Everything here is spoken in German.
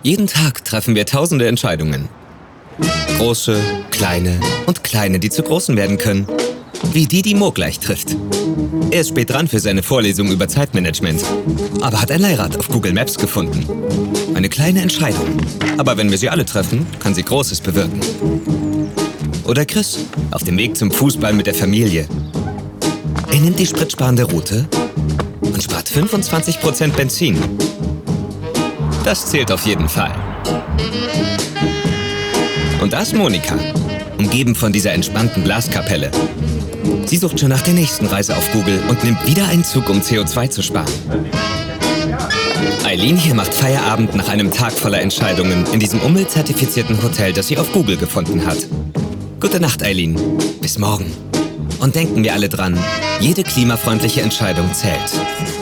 Jeden Tag treffen wir tausende Entscheidungen. Große, kleine und kleine, die zu großen werden können. Wie die Mo gleich trifft. Er ist spät dran für seine Vorlesung über Zeitmanagement, aber hat ein Leihrad auf Google Maps gefunden. Eine kleine Entscheidung, aber wenn wir sie alle treffen, kann sie Großes bewirken. Oder Chris, auf dem Weg zum Fußball mit der Familie. Er nimmt die spritsparende Route und spart 25% Benzin. Das zählt auf jeden Fall. Und da ist Monika, umgeben von dieser entspannten Blaskapelle. Sie sucht schon nach der nächsten Reise auf Google und nimmt wieder einen Zug, um CO2 zu sparen. Eileen hier macht Feierabend nach einem Tag voller Entscheidungen in diesem umweltzertifizierten Hotel, das sie auf Google gefunden hat. Gute Nacht, Eileen. Bis morgen. Und denken wir alle dran, jede klimafreundliche Entscheidung zählt.